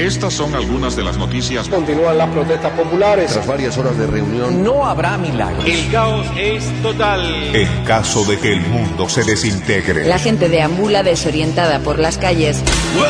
Estas son algunas de las noticias. Continúan las protestas populares. Tras varias horas de reunión, no habrá milagros. El caos es total. En caso de que el mundo se desintegre. La gente deambula desorientada por las calles.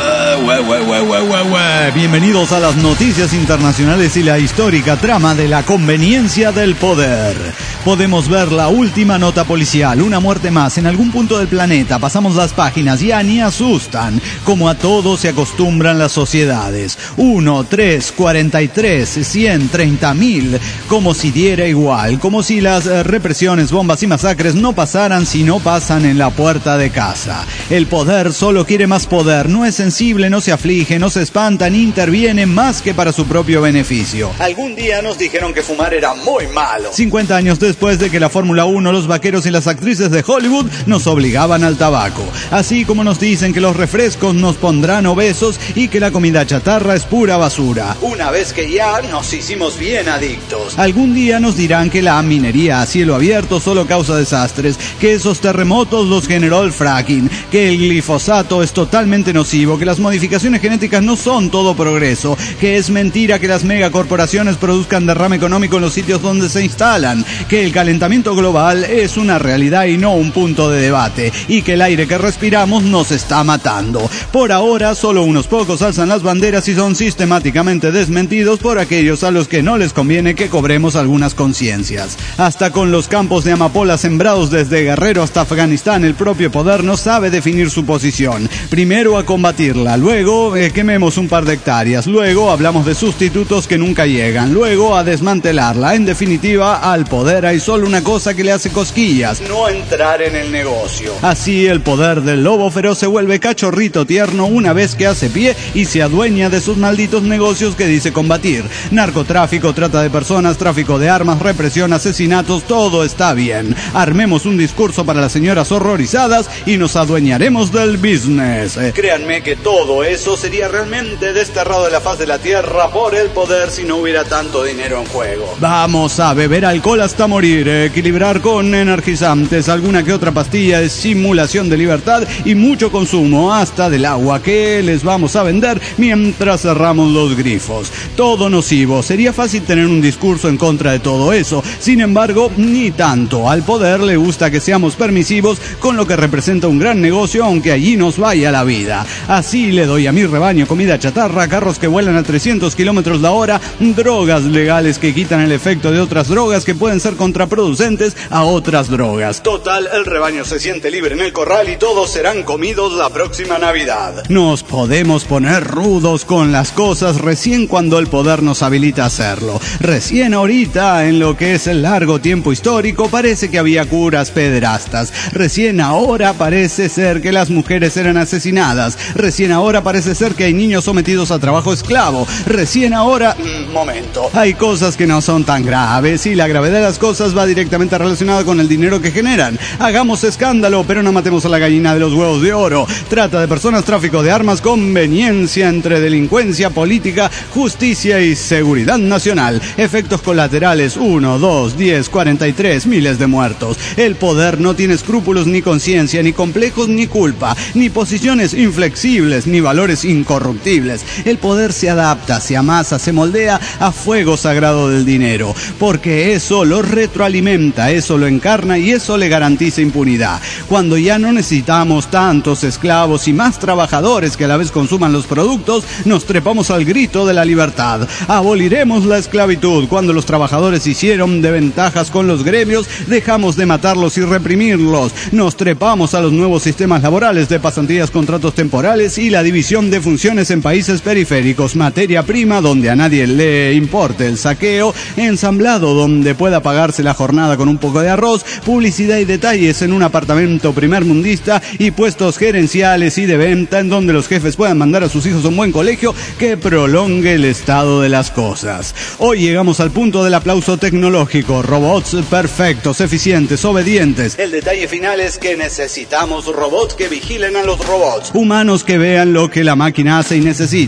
Bienvenidos a las noticias internacionales y la histórica trama de la conveniencia del poder. Podemos ver la última nota policial, una muerte más en algún punto del planeta. Pasamos las páginas, ya ni asustan, como a todo se acostumbran las sociedades. 1, 3, 43, 100, 30.000, como si diera igual, como si las represiones, bombas y masacres no pasaran si no pasan en la puerta de casa. El poder solo quiere más poder, no es sensible, no se aflige, no se espanta, ni interviene más que para su propio beneficio. Algún día nos dijeron que fumar era muy malo. 50 años después de que la Fórmula 1, los vaqueros y las actrices de Hollywood nos obligaban al tabaco. Así como nos dicen que los refrescos nos pondrán obesos y que la comida chatarra es pura basura. Una vez que ya nos hicimos bien adictos. Algún día nos dirán que la minería a cielo abierto solo causa desastres, que esos terremotos los generó el fracking, que el glifosato es totalmente nocivo, que las modificaciones genéticas no son todo progreso, que es mentira que las megacorporaciones produzcan derrame económico en los sitios donde se instalan, que el calentamiento global es una realidad y no un punto de debate, y que el aire que respiramos nos está matando. Por ahora, solo unos pocos alzan las banderas y son sistemáticamente desmentidos por aquellos a los que no les conviene que cobremos algunas conciencias. Hasta con los campos de amapola sembrados desde Guerrero hasta Afganistán, el propio poder no sabe definir su posición. Primero a combatirla, luego quememos un par de hectáreas, luego hablamos de sustitutos que nunca llegan, luego a desmantelarla. En definitiva, al poder hay solo una cosa que le hace cosquillas: no entrar en el negocio. Así el poder del lobo feroz se vuelve cachorrito tierno una vez que hace pie y se adueña de sus malditos negocios que dice combatir. Narcotráfico, trata de personas, tráfico de armas, represión, asesinatos, todo está bien. Armemos un discurso para las señoras horrorizadas y nos adueñaremos del business. Créanme que todo eso sería realmente desterrado de la faz de la tierra por el poder si no hubiera tanto dinero en juego. Vamos a beber alcohol hasta morir, equilibrar con energizantes, alguna que otra pastilla de simulación de libertad y mucho consumo hasta del agua que les vamos a vender mientras cerramos los grifos. Todo nocivo. Sería fácil tener un discurso en contra de todo eso. Sin embargo, ni tanto. Al poder le gusta que seamos permisivos con lo que representa un gran negocio, aunque allí nos vaya la vida. Así le doy a mi rebaño comida chatarra, carros que vuelan a 300 kilómetros la hora, drogas legales que quitan el efecto de otras drogas que pueden ser contraproducentes a otras drogas. Total, el rebaño se siente libre en el corral y todos serán comidos la próxima Navidad. Nos podemos poner rudos con las cosas recién cuando el poder nos habilita a hacerlo. Recién ahorita, en lo que es el largo tiempo histórico, parece que había curas pederastas. Recién ahora parece ser que las mujeres eran asesinadas. Recién ahora parece ser que hay niños sometidos a trabajo esclavo. Recién ahora... momento. Hay cosas que no son tan graves y la gravedad de las cosas va directamente relacionada con el dinero que generan. Hagamos escándalo, pero no matemos a la gallina de los huevos de oro. Trata de personas, tráfico de armas, conveniencia entre delincuencia, política, justicia y seguridad nacional. Efectos colaterales: 1, 2, 10, 43, miles de muertos. El poder no tiene escrúpulos ni conciencia, ni complejos ni culpa, ni posiciones inflexibles, ni valores incorruptibles. El poder se adapta, se amasa, se moldea a fuego sagrado del dinero, porque eso lo retroalimenta, eso lo encarna y eso le garantiza impunidad. Cuando ya no necesitamos tantos esclavos y más trabajadores que a la vez consuman los productos, nos trepamos al grito de la libertad. Aboliremos la esclavitud. Cuando los trabajadores hicieron de ventajas con los gremios, dejamos de matarlos y reprimirlos. Nos trepamos a los nuevos sistemas laborales de pasantías, contratos temporales y la división de funciones en países periféricos. Materia prima donde a nadie le importe el saqueo, ensamblado donde pueda pagarse la jornada con un poco de arroz, publicidad y detalles en un apartamento primermundista y puestos gerenciales y de venta en donde los jefes puedan mandar a sus hijos a un buen colegio que prolongue el estado de las cosas. Hoy llegamos al punto del aplauso tecnológico. Robots perfectos, eficientes, obedientes. El detalle final es que necesitamos robots que vigilen a los robots. Humanos que vean lo que la máquina hace y necesita.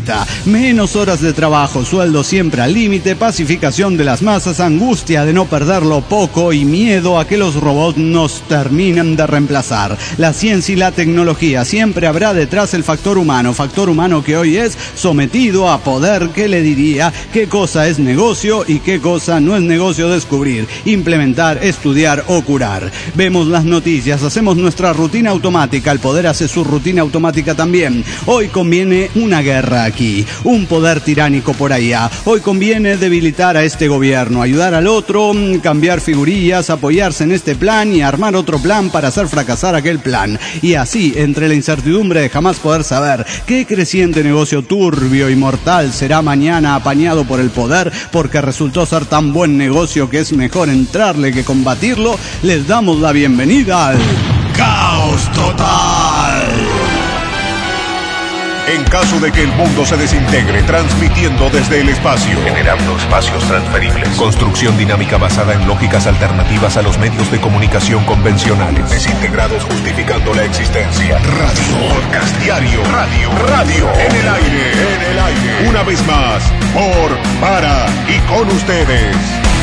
guita, menos horas de trabajo, sueldo siempre al límite, pacificación de las masas, angustia de no perderlo poco y miedo a que los robots nos terminen de reemplazar. La ciencia y la tecnología, siempre habrá detrás el factor humano que hoy es sometido a poder que le diría qué cosa es negocio y qué cosa no es negocio descubrir, implementar, estudiar o curar. Vemos las noticias, hacemos nuestra rutina automática, el poder hace su rutina automática también. Hoy conviene una guerra aquí, un poder tiránico por allá. Hoy conviene debilitar a este gobierno, ayudar al otro, cambiar figurillas, apoyarse en este plan y armar otro plan para hacer fracasar aquel plan. Y así, entre la incertidumbre de jamás poder saber qué creciente negocio turbio y mortal será mañana apañado por el poder porque resultó ser tan buen negocio que es mejor entrarle que combatirlo, les damos la bienvenida al Caos Total. En caso de que el mundo se desintegre, transmitiendo desde el espacio, generando espacios transferibles, construcción dinámica basada en lógicas alternativas a los medios de comunicación convencionales, desintegrados justificando la existencia, radio, podcast diario, radio, en el aire, una vez más, por, para y con ustedes.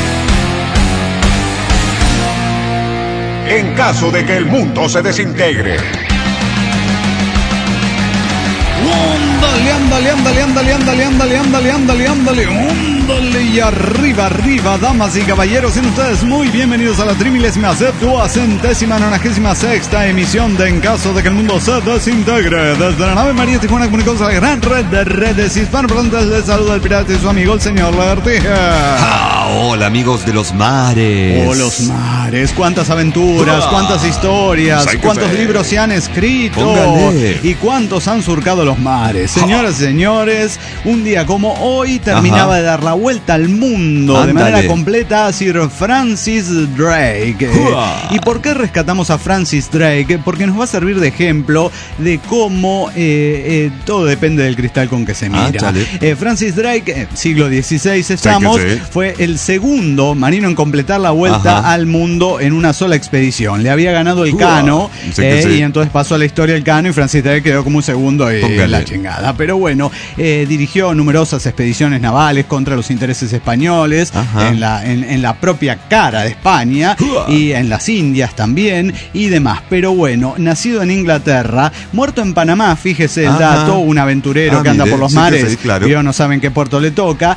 En caso de que el mundo se desintegre. Ándale, y arriba, damas y caballeros, sean ustedes muy bienvenidos a la 3296ª emisión de En caso de que el mundo se desintegre. Desde la nave María Tijuana comunicamos a la gran red de redes hispanoparlantes. Les saluda el pirata y su amigo el señor Lagartija. Hola amigos de los mares. Oh, los mares, cuántas aventuras, cuántas historias, cuántos libros se han escrito. Póngale. Y cuántos han surcado los mares. Señoras y señores, un día como hoy terminaba de dar la vuelta al mundo de manera completa Sir Francis Drake. ¿Y por qué rescatamos a Francis Drake? Porque nos va a servir de ejemplo de cómo todo depende del cristal con que se mira. Francis Drake, siglo XVI estamos, fue el segundo marino en completar la vuelta al mundo en una sola expedición. Le había ganado el Cano y entonces pasó a la historia el Cano y Francis Drake quedó como un segundo y la chingada. Pero bueno, dirigió numerosas expediciones navales contra los intereses españoles en la propia cara de España y en las Indias también y demás. Pero bueno, nacido en Inglaterra, muerto en Panamá, fíjese el dato, un aventurero que anda por los mares, pero no saben qué puerto le toca.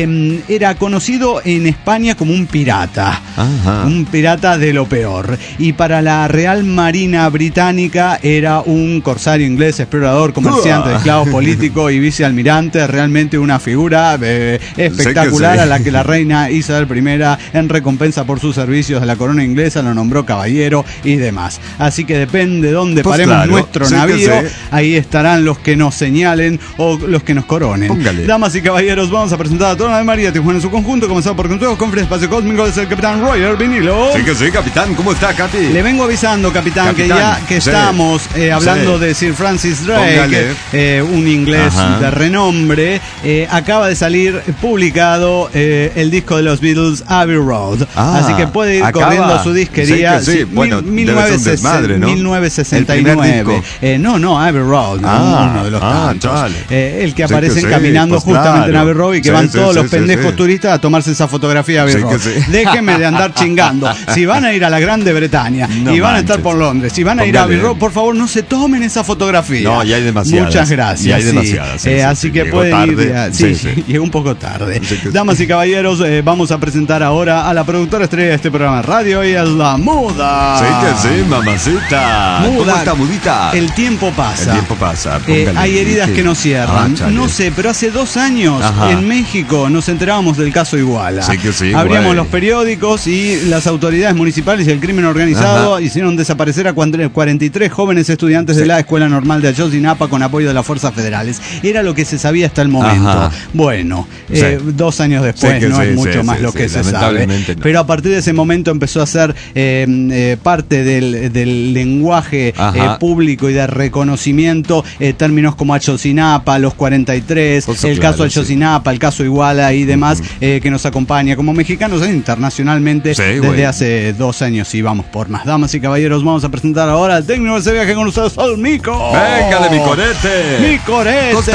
Era conocido en España como un pirata, un pirata de lo peor. Y para la Real Marina Británica era un corsario inglés, explorador, comerciante de esclavos, político y vicealmirante, realmente una figura espectacular a la que la reina Isabel I, en recompensa por sus servicios a la corona inglesa, lo nombró caballero y demás. Así que depende de dónde paremos nuestro navío, ahí estarán los que nos señalen o los que nos coronen. Póngale. Damas y caballeros, vamos a presentar a toda la María Tijuana en su conjunto, comenzado por consejos con Espacio Cósmico, es el capitán Roger Vinilo. Sí, capitán, ¿cómo está, Capi? Le vengo avisando, capitán, que ya que estamos hablando de Sir Francis Drake, un inglés de renombre, acaba de salir publicado el disco de los Beatles, Abbey Road. Así que puede ir corriendo a su disquería. Bueno, 1969. No, Abbey Road, uno de los tantos. El que aparecen caminando justamente en Abbey Road y que van todos los pendejos turistas a tomarse esa fotografía de Abbey Road. Déjenme de andar chingando. Si van a ir a la Grande Bretaña y van a estar por Londres, si van a ir a Abbey Road, por favor no se tomen esa fotografía. No, ya hay demasiadas. Muchas gracias. Ya hay demasiadas. Así que pueden ir. Llegó un poco tarde. Damas y caballeros, vamos a presentar ahora a la productora estrella de este programa de radio y es la Muda. Mamacita. Muda. ¿Cómo está, Mudita? El tiempo pasa. Hay heridas que nos cierran. No sé, pero hace 2 años en México nos enterábamos del caso Iguala. Abríamos los periódicos y las autoridades municipales y el crimen organizado hicieron desaparecer a 43 jóvenes estudiantes de la Escuela Normal de Ayotzinapa con apoyo de las fuerzas federales. Era lo que se sabía hasta el momento. Bueno, 2 años después no es mucho más lo que se sabe. Pero a partir de ese momento empezó a ser parte del lenguaje público y de reconocimiento términos como Ayotzinapa, los 43, el caso Ayotzinapa, el caso Iguala y demás, que nos acompaña como mexicanos internacionalmente desde hace 2 años y vamos por más. Damas y caballeros, vamos a presentar ahora al técnico de ese viaje con ustedes, al Mico. ¡Véngale, mi corete! ¡Mi corete! ¿Cómo está, Mico?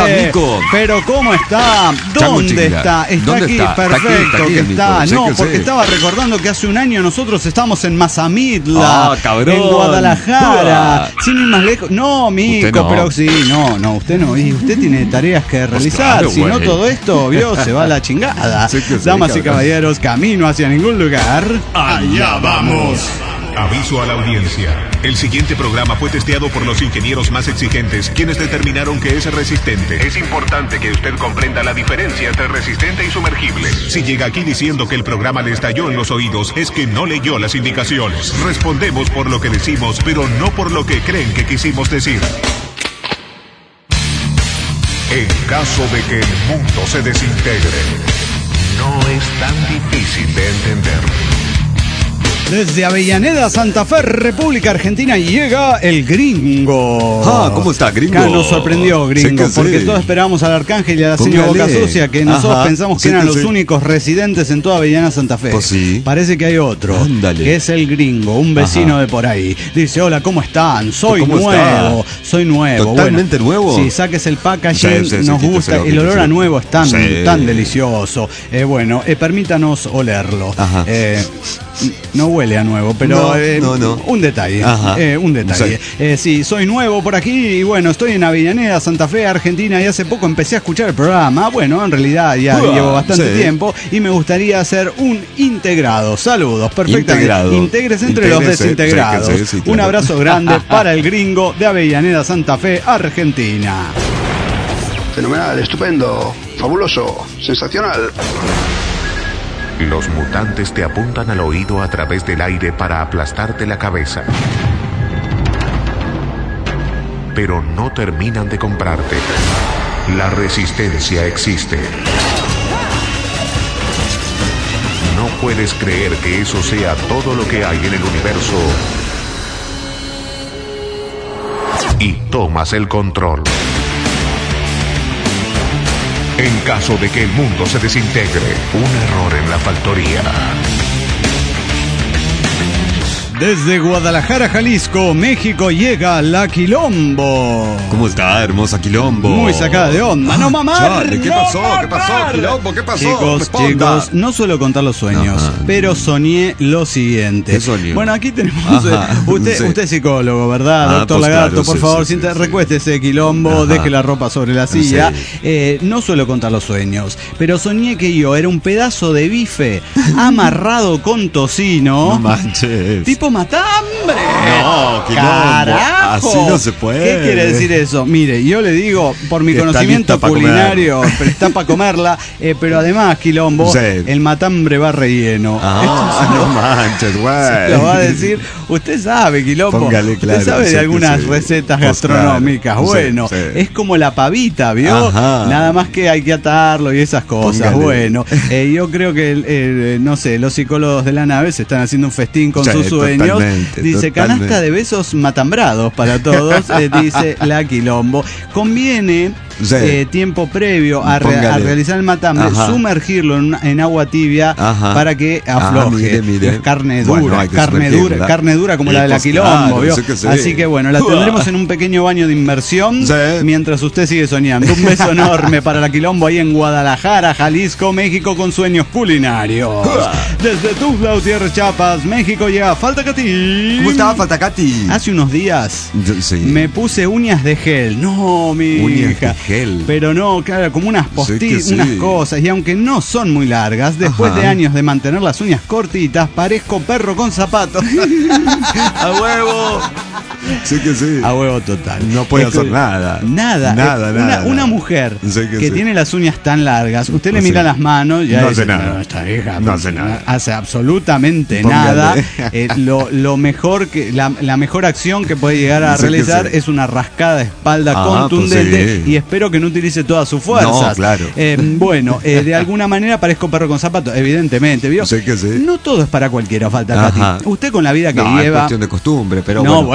Chaco. Pero ¿cómo está? Chaco ¿Dónde Chingla. está? Está ¿Dónde aquí, está? perfecto Está aquí, que Nico. está. Sí No, que porque sí. estaba recordando que hace un año nosotros estábamos en Mazamitla, cabrón. en Guadalajara, Uah. sin ir más lejos. No, mico, Usted no. pero sí, no, usted no. Y usted tiene tareas que realizar. claro, Si no, güey. todo esto, vio, se va a la chingada. Sí que sí, Damas y cabrón. caballeros, camino hacia ningún lugar. Allá vamos. Aviso a la audiencia. El siguiente programa fue testeado por los ingenieros más exigentes, quienes determinaron que es resistente. Es importante que usted comprenda la diferencia entre resistente y sumergible. Si llega aquí diciendo que el programa le estalló en los oídos, es que no leyó las indicaciones. Respondemos por lo que decimos, pero no por lo que creen que quisimos decir. En caso de que el mundo se desintegre, no es tan difícil de entender. Desde Avellaneda, Santa Fe, República Argentina, llega el Gringo. Ah, ¿cómo está, Gringo? Acá nos sorprendió, Gringo, Sí que porque sí. todos esperábamos al Arcángel y a la señora Póngale. Boca Sucia, que nosotros Ajá, pensamos que sí eran que los sí. únicos residentes en toda Avellaneda, Santa Fe. Pues sí. Parece que hay otro, Ándale. que es el Gringo, un vecino Ajá. de por ahí. Dice, hola, ¿cómo están? Soy ¿Cómo nuevo, soy nuevo. ¿Totalmente nuevo? Sí, saques el packaging, Sí, nos quíteselo, gusta, el quíteselo. olor a nuevo es tan, Sí. tan delicioso. Bueno, permítanos olerlo. Ajá. No huele a nuevo, pero No. un detalle. Ajá. Un detalle. Sí, soy nuevo por aquí y bueno, estoy en Avellaneda, Santa Fe, Argentina y hace poco empecé a escuchar el programa. Bueno, en realidad ya llevo bastante sí. tiempo y me gustaría hacer un integrado. Saludos, perfectamente. Integrado. Intégrese entre los Intégrese, desintegrados. sí, que sí, claro. Un abrazo grande para el Gringo de Avellaneda, Santa Fe, Argentina. Fenomenal, estupendo, fabuloso, sensacional. Los mutantes te apuntan al oído a través del aire para aplastarte la cabeza. Pero no terminan de comprarte. La resistencia existe. No puedes creer que eso sea todo lo que hay en el universo. Y tomas el control. En caso de que el mundo se desintegre, un error en la factoría. Desde Guadalajara, Jalisco, México, llega la Quilombo. ¿Cómo está, hermosa Quilombo? Muy sacada de onda. ¡No mamar! Chale, ¿qué ¡No pasó? ¿Qué mamar! pasó, Quilombo? ¿Qué pasó? Chicos, Responda. no suelo contar los sueños, Ajá. pero soñé lo siguiente. ¿Qué soñó? Bueno, aquí tenemos... Ajá, usted, sí. usted es psicólogo, ¿verdad, Ah, doctor pues Lagarto? claro, por sí, favor, sí, sí. recuéstese, Quilombo, Ajá. deje la ropa sobre la silla. Sí. No suelo contar los sueños, pero soñé que yo era un pedazo de bife amarrado con tocino. No manches. Tipo matambre. No, Quilombo, ¡Carajo! así no se puede. ¿Qué quiere decir eso? Mire, yo le digo, por mi Está conocimiento lista pa' culinario, pero está para comerla, pero además, Quilombo, Sí. el matambre va relleno. Ah, Esto no manches, güey. lo va a decir. Usted sabe, Quilombo. Póngale, claro, Usted sabe sí de que algunas sí. recetas Pues gastronómicas. claro, sí, Bueno, sí. es como la pavita, ¿vio? Ajá. Nada más que hay que atarlo y esas cosas. Póngale. Bueno, yo creo que, no sé, los psicólogos de la nave se están haciendo un festín con Sí, sus sueños. totalmente, Dice, canasta totalmente. de besos matambrados para todos, dice la Quilombo. Conviene Sí. tiempo previo a Póngale. realizar el matambre, Ajá. sumergirlo en agua tibia Ajá. para que Ah, afloje. mire. Es carne Bueno, dura, hay que carne sumergirla. dura como la de la Pues Quilombo, claro, ¿vio? sí que sí. Así que bueno, la tendremos en un pequeño baño de inmersión Sí. mientras usted sigue soñando. Un beso enorme para la Quilombo ahí en Guadalajara, Jalisco, México, con sueños culinarios. Desde Tuxtla Gutiérrez, Chiapas, México, llega Falta Cati. ¿Cómo estaba, Faltacati? Hace unos días Sí. me puse uñas de gel. No, mi Uñas hija. de gel. Pero no, claro, como unas postillas, sí. unas cosas. Y aunque no son muy largas, después Ajá. de años de mantener las uñas cortitas, parezco perro con zapatos. ¡A huevo! Sí que sí. A huevo total. No puede Es que- hacer nada. Nada. Nada, nada. Una mujer Sí que sí. tiene las uñas tan largas, usted le Sí. mira las manos, ya No dice, hace nada. "No, esta hija No hace nada. hace absolutamente Póngale. nada. Lo mejor que la mejor acción que puede llegar a Sí que realizar sí. es una rascada de espalda Ah, contundente pues sí. y espero que no utilice todas sus fuerzas. No, claro. Bueno, de alguna manera parezco perro con zapatos, evidentemente, ¿vio? Sí que sí. No todo es para cualquiera, falta Ajá. Katy. Usted con la vida que No, es lleva. cuestión de costumbre, pero No, bueno. bueno,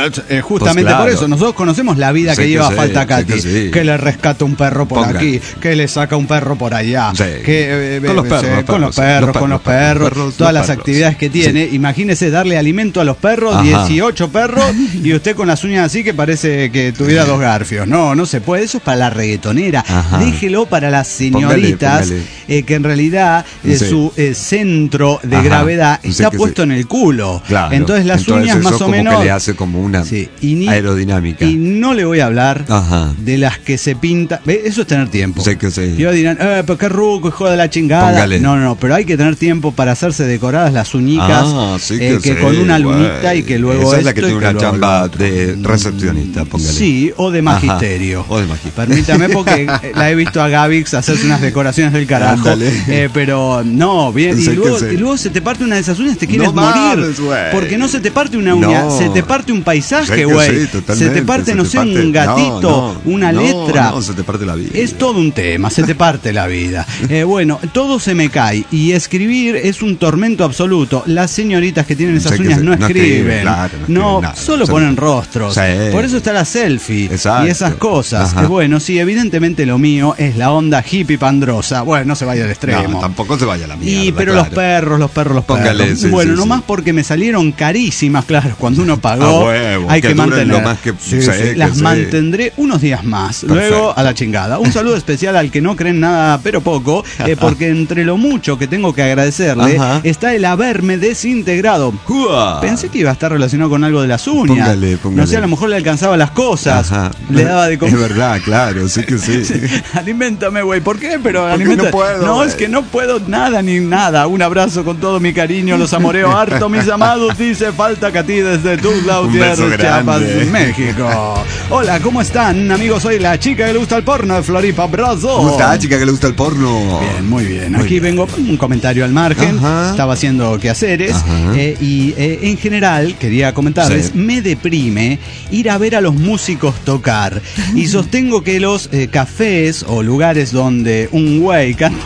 justamente Pues claro. por eso, nosotros conocemos la vida Sí que que lleva sí, Faltacati, sí que sí. que le rescata un perro por Póngale. aquí, que le saca un perro por allá, Sí. que Con los perros, con los perros, todas las actividades que tiene. Imagínese darle alimento a los perros, Ajá. 18 perros, y usted con las uñas así que parece que tuviera 2 garfios. No se puede, eso es para la reggaetonera. Ajá. Déjelo para las señoritas, Póngale. que en realidad Sí. su centro de Ajá. gravedad Sí está que puesto en el culo. Claro. Entonces las uñas eso más o como menos... que le hace como una Sí, aerodinámica. Y no le voy a hablar Ajá. de las que se pintan. Eso es tener tiempo. Sí que sí. Y ellos dirán, pero qué ruco, hijo de la chingada. Póngale. No, pero hay que tener tiempo para hacerse decoradas las uñicas, Sí que sí, con una lunita güey. y que luego Esa es la esto que y tiene una luego chamba lo otro. de recepcionista, póngale. Sí, o de magisterio. Ajá, o de magisterio. Permítame porque la he visto a Gavix hacerse unas decoraciones del carajo. Ándale. Pero no, bien. Sí que sí. Y luego se te parte una de esas uñas, te quieres No morir. mames, güey. Porque no se te parte una uña, No. se te parte un Sí paisaje, que güey. sí, se totalmente, te parte, se no te sé, parte. un gatito, una letra. No, se te parte la vida. Es todo un tema, se te parte la vida. Bueno, todo se me cae y escribir es un tormento absoluto. Las señoritas que tienen esas Sí que uñas sí, no no escriben, escriben, claro, no no, escriben nada, solo sí. ponen rostros. Sí. Por eso está la selfie Exacto. y esas cosas. Ajá. Bueno, sí, evidentemente lo mío es la onda hippie pandrosa. Bueno, no se vaya al extremo. No, tampoco se vaya a la mierda. Pero claro. los perros. Póngale, sí, bueno, sí, nomás sí. porque me salieron carísimas, claro, cuando uno A pagó, huevo, hay que que duren mantener. lo más que Sí, sé, sí, que las sé. mantendré unos días más. Perfecto. Luego a la chingada. Un saludo especial al que no cree en nada, pero poco, porque entre lo mucho que tengo que agradecerle Ajá. está el haberme desintegrado. ¡Jua! Pensé que iba a estar relacionado con algo de las uñas. Póngale. No sé, a lo mejor le alcanzaba las cosas. Ajá. Le daba de comer. Es verdad, claro, sí que sí. Aliméntame, güey. ¿Por qué? Pero Porque aliméntame. no puedo, No, güey. es que no puedo nada ni nada. Un abrazo con todo mi cariño. Los amoreo harto, mis amados. Dice Faltacati desde Tuzla, Un beso Gutiérrez, Chiapas, grande. México. Hola, ¿cómo están, amigos? Soy la chica que le gusta el porno de Floripa. Abrazo. ¿Cómo está, chica, que le gusta el porno? Bien, muy bien. Muy Aquí bien. vengo con un comentario al margen. Ajá. Estaba haciendo quehaceres Ajá. y en general quería comentarles, Sí. me deprime ir a ver a los músicos tocar y sostengo que los cafés o lugares donde un güey canta.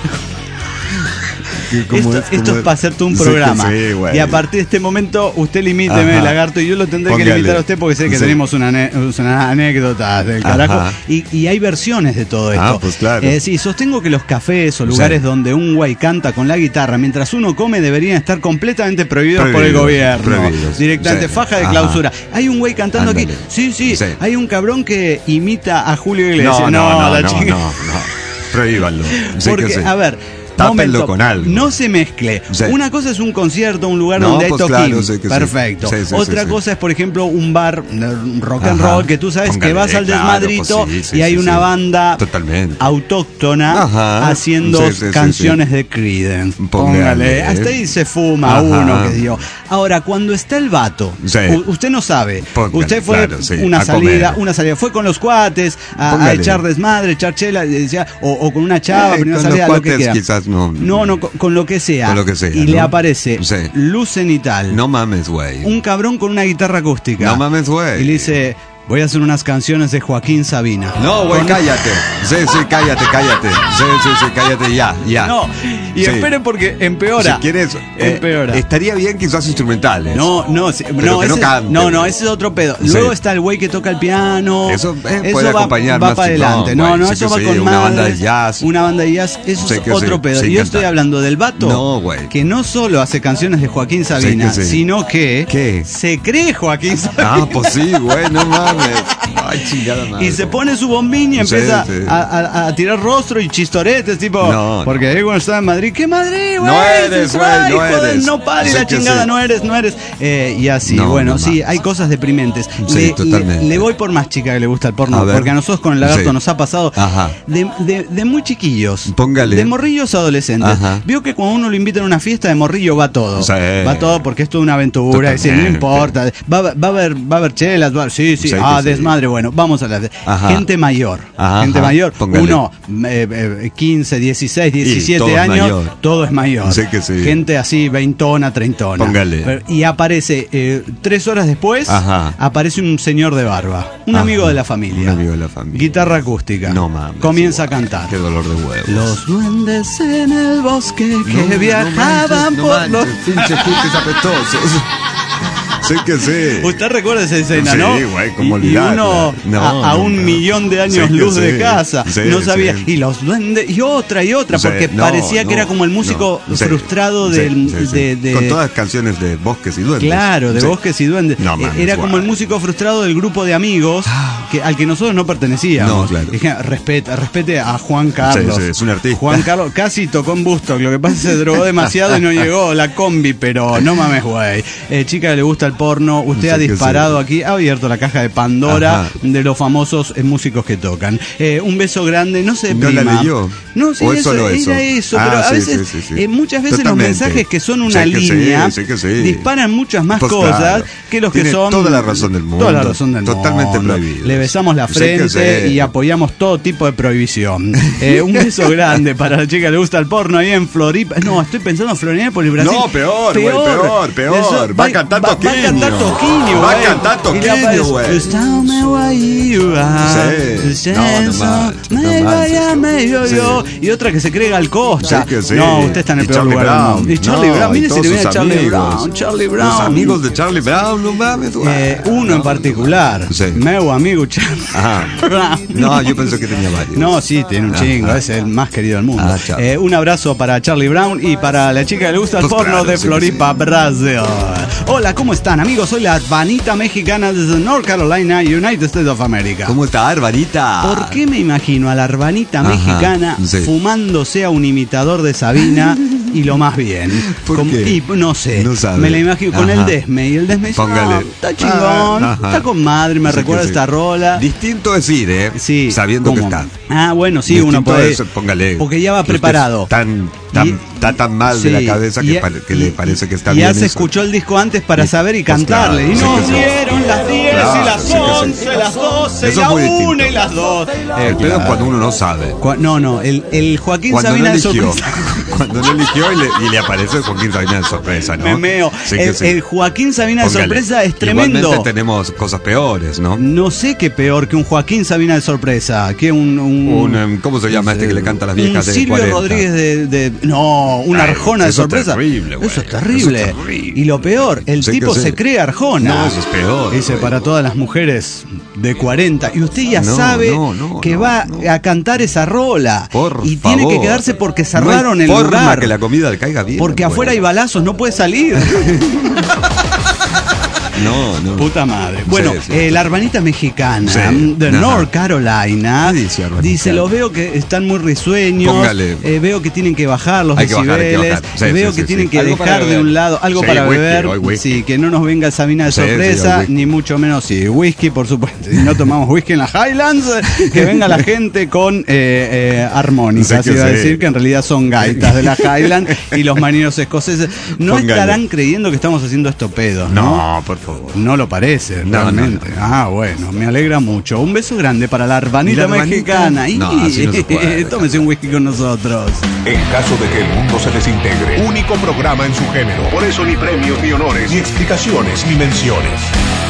¿Cómo Esto es para hacerte un Sí que programa. sí, güey. Y a partir de este momento, usted limíteme, Ajá. lagarto, y yo lo tendré que Póngale. limitar a usted porque sé que Sí. tenemos una anécdota del carajo. Ajá. Y hay versiones de todo esto. Ah, pues claro. Sí, sostengo que los cafés o lugares Sí. donde un güey canta con la guitarra mientras uno come deberían estar completamente prohibidos por el Prohibidos, gobierno. prohibidos. Directamente, Sí. faja de Ajá. clausura. Hay un güey cantando Ándale. aquí. Sí, sí, Sí. hay un cabrón que imita a Julio Iglesias. No, la chinga- Prohíbanlo. Sí Porque, que sí. a ver, Tápenlo con algo. no se mezcle. Sí. Una cosa es un concierto, un lugar No, donde hay pues toquín. claro, sí que sí. Perfecto. Sí, sí, Otra sí, sí. cosa es, por ejemplo, un bar rock and Ajá. roll que tú sabes que Póngale, vas al claro, desmadrito pues sí, sí, y hay sí, una sí. banda Totalmente. autóctona Ajá. haciendo Sí, sí, sí, canciones de Creedence. Póngale. Hasta ahí se fuma Ajá. uno, que dio. Ahora, cuando está el vato, Sí. usted no sabe. Póngale, Usted fue claro, sí, una a salida, comer. fue con los cuates a Póngale. echar desmadre, echar chela, decía, o con una chava, primera con salida, los lo que cuates quiera. quizás no. No, con lo que sea. Con lo que sea, Y ¿no? le aparece Sí. luz cenital. No mames, güey. Un cabrón con una guitarra acústica. No mames, güey. Y le dice, voy a hacer unas canciones de Joaquín Sabina. No, güey, cállate. Sí, cállate. Sí, cállate ya. No, y Sí. espere porque empeora. Si quieres, empeora. estaría bien quizás instrumentales. No, que ese, no cante, no, güey. ese es otro pedo. Sí. Luego está el güey que toca el piano. Eso, puede va, acompañar va más para chingón, adelante. güey. No, Sí eso que va sí, con una banda de madres, jazz. Una banda de jazz, eso Sí es que otro sí, pedo. sí, Y yo canta. estoy hablando del vato No, güey. que no solo hace canciones de Joaquín Sabina, Sí que sí. sino que ¿Qué? se cree Joaquín Sabina. Ah, pues sí, güey, no mames. Ay, chingada madre. Y se pone su bombín y empieza Sí. a tirar rostro y chistoretes, tipo. No. Porque ahí cuando estaba en Madrid, ¿qué Madrid, güey? No eres, Sí, güey, no hijo de eres. no pare Sí la que chingada, sí. no eres. Y así, No, bueno, no sí, mames. hay cosas deprimentes. Sí, totalmente. Le voy por más chica que le gusta el porno, A ver. porque a nosotros con el lagarto Sí. nos ha pasado Ajá. de muy chiquillos. Póngale. De morrillos adolescentes. Ajá. Vio que cuando uno lo invita a una fiesta de morrillo va todo. Sí. Va todo porque es toda una aventura. Es decir, no Totalmente. importa. Va a haber chelas. Sí, Sí que sí. desmadre. Bueno, vamos a la. Ajá. Gente mayor. Ajá, Gente mayor. póngale. Uno, 15, 16, 17 todo es años. mayor. Todo es mayor. Sí que sí. Gente así, veintona, treintona. Póngale. Y aparece 3 horas después. Ajá. Aparece un señor de barba. Un Ajá. amigo de la familia. Un amigo de la familia. Guitarra acústica. No mames. Comienza a güey. cantar. Qué dolor de huevos. Los duendes en el bosque que No, viajaban no por manches, los. pinches putos apestosos. Sí que sí. Usted recuerda esa escena, Sí, ¿no? güey, ¿cómo y olvidarla? uno a No, 1 millón de años Sí que luz sí. de casa. Sí, no sabía. sí. Y los duendes, y otra, Sí, porque no, parecía que no, era como el músico no, sí, frustrado sí, del, sí, sí. de Con todas las canciones de Bosques y Duendes. Claro, de Sí. Bosques y Duendes. No, mames, Era como guay. el músico frustrado del grupo de amigos al que nosotros no pertenecíamos. No, claro. Dije, respete a Juan Carlos. Sí, sí, es un artista. Juan Carlos casi tocó en Bustock, lo que pasa es que se drogó demasiado y no llegó la combi, pero no mames, güey. Chica que le gusta el porno, usted Sí ha que disparado aquí, ha abierto la caja de Pandora Ajá. de los famosos músicos que tocan. Un beso grande, no se ¿No deprima. la leyó? No, sí, ¿O es solo eso? era eso, Ah, pero a sí, veces, sí, sí, sí. muchas veces Totalmente. los mensajes que son una Sí que sí, línea sí que sí. disparan muchas más Pues cosas claro. que los Tiene que son... toda la razón del mundo. Toda la razón del Totalmente mundo. prohibido. Le besamos la Sí que frente sí. y apoyamos todo tipo de prohibición. Un beso grande para la chica que le gusta el porno ahí en Floripa. No, estoy pensando en Florianópolis, Brasil. No, peor, güey, peor. Eso, Va a cantar Toquinho. Va a cantar Toquinho, Va a güey. cantar Y Toquinho, le aparece, güey. "Just tell me why you are". Sí. No manches. Sí. Y otra que se cree Gal Costa. Sí que sí. No, usted está en el Y peor Charlie lugar del Brown. mundo. Y Charlie No, Brown, y mire si todos le viene sus Charlie amigos. Brown. Charlie Brown. Los amigos de Charlie Brown, no mames. Uno en particular. Sí. Meu amigo Charlie Ajá. Brown. No, yo pensé que tenía varios. No, sí, tiene un chingo, es el más querido del mundo. Charlie. Un abrazo para Charlie Brown y para la chica que le gusta el Pues porno claro, de sí que Floripa, Brasil. Hola, ¿cómo están, amigos? Soy la Arbanita mexicana desde North Carolina, United States of America. ¿Cómo está, Arbanita? ¿Por qué me imagino a la Arbanita Ajá, mexicana sí. fumándose a un imitador de Sabina y lo más bien? ¿Por qué? Y no sé, No sabe. me la imagino con Ajá. el Desme y el Desme dice, Póngale. "No, está chingón, Ajá. está con madre, me Sí recuerda que sí. esta rola". Distinto es ir, Sí, sabiendo ¿cómo? que está. Ah, bueno, sí, Distinto uno puede. es, póngale. Porque ya va que usted preparado. Está tan mal de Sí, la cabeza que le parece que está bien. Ya se eso. escuchó el disco antes para Y- saber y pues cantarle. claro, Y sí nos que sí. dieron las 10 Claro, y las sí que sí. 11, las 12 y Eso la es muy 1 distinto. y las 2. El pedo es cuando uno no sabe. No, el Joaquín Cuando no Sabina de eligió. sorpresa. Cuando no eligió y le aparece Joaquín Sabina de sorpresa, ¿no? Me meo. Sí que sí. El Joaquín Sabina de Póngale. sorpresa es tremendo. Igualmente tenemos cosas peores, ¿no? No sé qué peor que un Joaquín Sabina de sorpresa. Que ¿Cómo se llama este que le canta a las viejas un de Silvio 40? Rodríguez no, una Ay, Arjona de eso es sorpresa. terrible, güey. Eso es terrible. Eso es terrible. Y lo peor, el Sí tipo que sí. se cree Arjona. No, eso es peor, Dice güey. para todas las mujeres de 40. Y usted ya No, sabe no, que va a cantar esa rola. Por y favor. tiene que quedarse porque No cerraron hay el forma lugar. que la comida le caiga bien. Porque güey. afuera hay balazos, no puede salir. No. Puta madre. Bueno, sí. la Arbanita mexicana Sí. de Ajá. North Carolina ¿Qué dice Arbanita? dice, lo veo que están muy risueños. Póngale. Veo que tienen que bajar los Hay que bajar, hay que decibeles. bajar. Sí, Veo sí, que sí, tienen sí. que Algo para dejar de beber. un lado algo Sí, para whisky, beber. hoy whisky. Sí, que no nos venga el Sabina de Sí, sí, sorpresa, hoy whisky. ni mucho menos whisky, por supuesto. Si no tomamos whisky en las Highlands, que venga la gente con armónicas. Sí que Iba a sí. decir que en realidad son gaitas de las Highlands y los marineros escoceses. No Póngale. estarán creyendo que estamos haciendo esto pedos, ¿no? No, por favor. No lo parece, No, realmente. no, no. Ah, bueno, me alegra mucho. Un beso grande para la ¿Y Arbanita la Arbanita? mexicana. No, así no se puede. Tómese un whisky con nosotros. En caso de que el mundo se desintegre, único programa en su género. Por eso ni premios, ni honores, ni explicaciones, ni menciones.